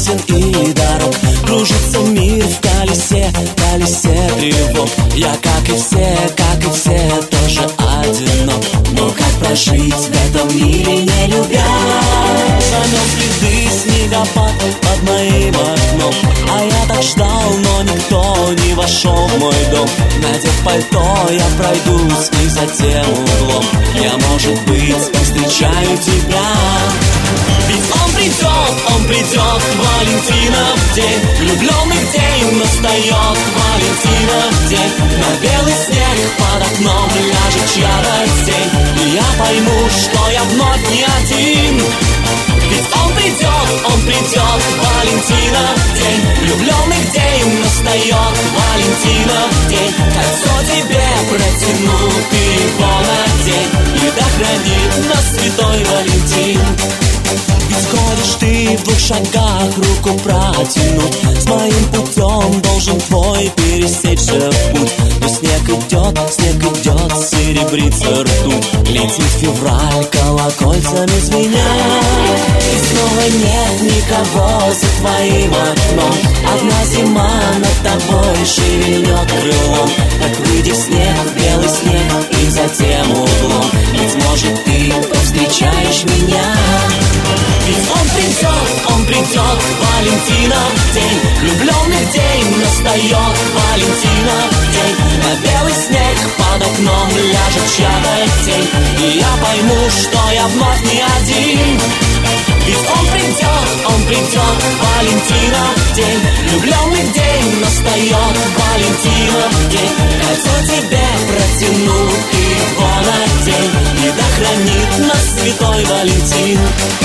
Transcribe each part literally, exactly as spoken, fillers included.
сотен и дорог. Кружится мир в колесе, колесе тревог. Я, как и все, как и все, тоже одинок. Но как прожить в этом мире, не любя? Замел следы снегопад под моим окном, а я так ждал, но никто не вошел в мой дом. Надев пальто, я пройдусь и за тем углом. Я, может быть, повстречаю тебя. Ведь он придет, он придет, Валентинов день. Влюбленных день настает, Валентинов день. На белый снег под окном ляжет чья-то тень, и я пойму, что я вновь не один. Ведь он придет, он придет, Валентинов день. Влюбленных день настает, Валентинов день. Кольцо тебе протяну, ты его надень, и да хранит нас святой Валентин. Ведь ходишь ты в двух шагах руку протянуть, с моим путем должен твой пересечься путь. Но снег идет, снег идет, серебрится ртуть. Летит февраль колокольцами звеня, и снова нет никого за твоим окном. Одна зима над тобой шевельнет крылом. Так выйди в снег, в белый снег, и за тем углом. Ведь может ты повстречаешь меня. Ведь он придет, он придет, Валентинов день. Влюбленных день настает, Валентинов день. На белый снег под окном ляжет чья-то тень, и я пойму, что я вновь не один. Ведь он придет, он придет, Валентинов день. Влюбленных день настает, Валентинов день. Кольцо тебе протяну, ты его надень, и да хранит нас святой Валентин.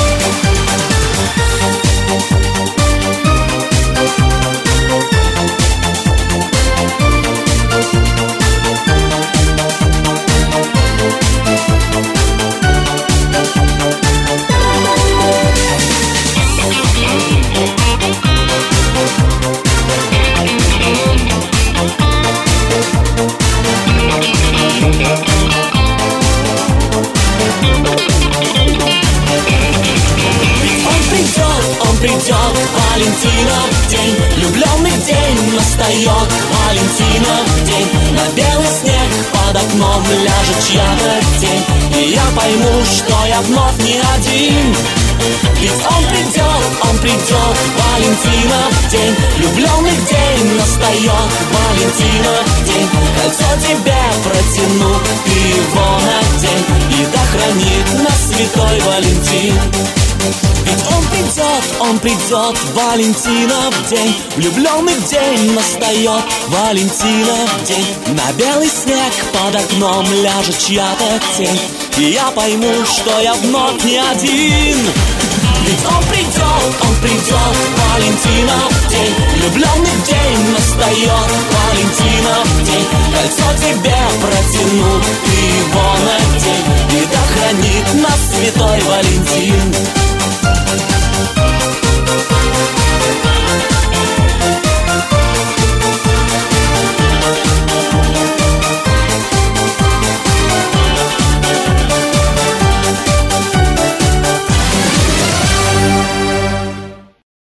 Придет Валентинов день, влюбленных день настает, Валентинов день. На белый снег под окном ляжет чья-то тень, и я пойму, что я вновь не один. Ведь он придет, он придет, Валентинов день. Влюбленных день настает, Валентинов день. Кольцо тебе протяну, ты его надень, и да хранит нас святой Валентин. Ведь он придет, он придет, Валентинов день. Влюбленных день настает, Валентинов день. На белый снег под окном ляжет чья-то тень, и я пойму, что я вновь не один. Ведь он придет, он придет, Валентинов день. Влюбленных день настает, Валентинов день. Кольцо тебе протяну, ты его надень, и да хранит нас святой Валентин.